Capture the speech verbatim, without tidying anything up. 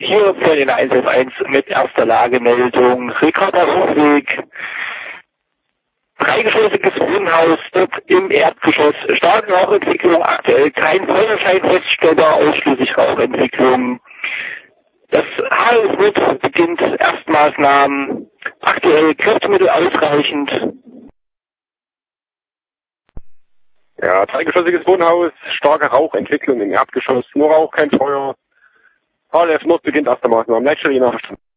Hier für den eins elf eins mit erster Lagemeldung. Ricarda Rufweg. Dreigeschossiges Wohnhaus, dort im Erdgeschoss. Starke Rauchentwicklung, aktuell kein Feuerschein feststellbar, ausschließlich Rauchentwicklung. Das H S wird beginnt Erstmaßnahmen. Aktuell Kräftemittel ausreichend. Ja, dreigeschossiges Wohnhaus, starke Rauchentwicklung im Erdgeschoss, nur Rauch, kein Feuer. H L F Nord beginnt erste Maßnahmen. Leitstelle je nach